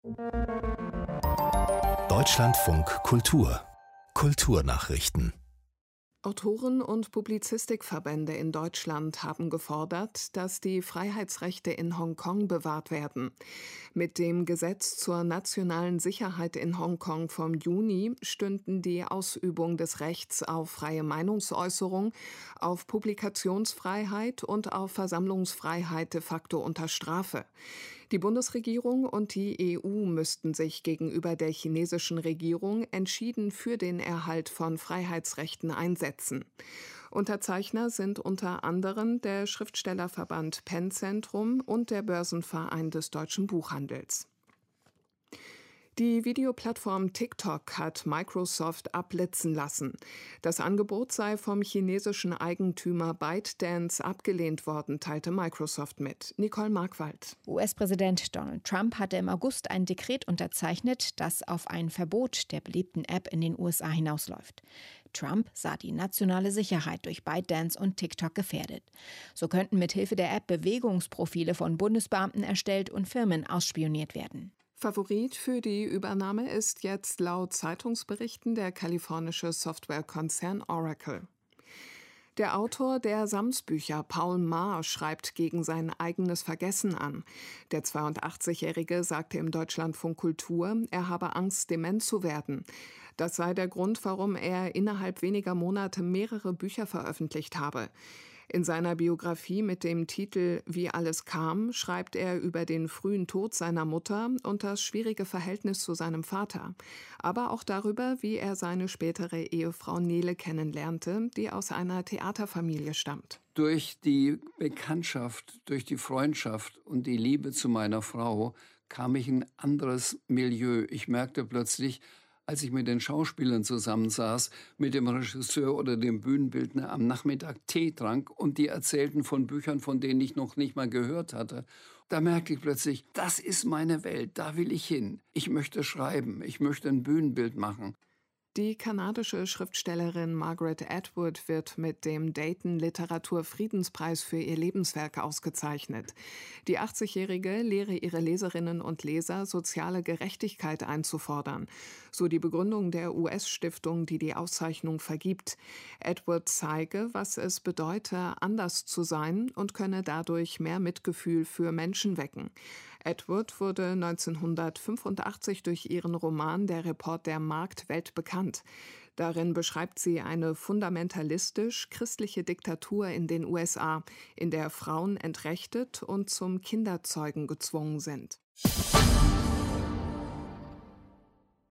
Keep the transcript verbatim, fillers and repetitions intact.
Deutschlandfunk Kultur Kulturnachrichten. Autoren- und Publizistikverbände in Deutschland haben gefordert, dass die Freiheitsrechte in Hongkong bewahrt werden. Mit dem Gesetz zur nationalen Sicherheit in Hongkong vom Juni stünden die Ausübung des Rechts auf freie Meinungsäußerung, auf Publikationsfreiheit und auf Versammlungsfreiheit de facto unter Strafe. Die Bundesregierung und die E U müssten sich gegenüber der chinesischen Regierung entschieden für den Erhalt von Freiheitsrechten einsetzen. Unterzeichner sind unter anderem der Schriftstellerverband PEN-Zentrum und der Börsenverein des deutschen Buchhandels. Die Videoplattform TikTok hat Microsoft abblitzen lassen. Das Angebot sei vom chinesischen Eigentümer ByteDance abgelehnt worden, teilte Microsoft mit. Nicole Markwald. U S-Präsident Donald Trump hatte im August ein Dekret unterzeichnet, das auf ein Verbot der beliebten App in den U S A hinausläuft. Trump sah die nationale Sicherheit durch ByteDance und TikTok gefährdet. So könnten mithilfe der App Bewegungsprofile von Bundesbeamten erstellt und Firmen ausspioniert werden. Favorit für die Übernahme ist jetzt laut Zeitungsberichten der kalifornische Softwarekonzern Oracle. Der Autor der Sams-Bücher, Paul Maar, schreibt gegen sein eigenes Vergessen an. Der zweiundachtzigjährige sagte im Deutschlandfunk Kultur, er habe Angst, dement zu werden. Das sei der Grund, warum er innerhalb weniger Monate mehrere Bücher veröffentlicht habe. In seiner Biografie mit dem Titel »Wie alles kam« schreibt er über den frühen Tod seiner Mutter und das schwierige Verhältnis zu seinem Vater, aber auch darüber, wie er seine spätere Ehefrau Nele kennenlernte, die aus einer Theaterfamilie stammt. Durch die Bekanntschaft, durch die Freundschaft und die Liebe zu meiner Frau kam ich in ein anderes Milieu. Ich merkte plötzlich, als ich mit den Schauspielern zusammensaß, mit dem Regisseur oder dem Bühnenbildner am Nachmittag Tee trank und die erzählten von Büchern, von denen ich noch nicht mal gehört hatte, da merkte ich plötzlich, das ist meine Welt, da will ich hin. Ich möchte schreiben, ich möchte ein Bühnenbild machen. Die kanadische Schriftstellerin Margaret Atwood wird mit dem Dayton Literatur-Friedenspreis für ihr Lebenswerk ausgezeichnet. Die achtzigjährige lehre ihre Leserinnen und Leser, soziale Gerechtigkeit einzufordern, so die Begründung der U S-Stiftung, die die Auszeichnung vergibt. Atwood zeige, was es bedeute, anders zu sein und könne dadurch mehr Mitgefühl für Menschen wecken. Atwood wurde neunzehnhundertfünfundachtzig durch ihren Roman Der Report der Markt weltbekannt. Darin beschreibt sie eine fundamentalistisch-christliche Diktatur in den U S A, in der Frauen entrechtet und zum Kinderzeugen gezwungen sind.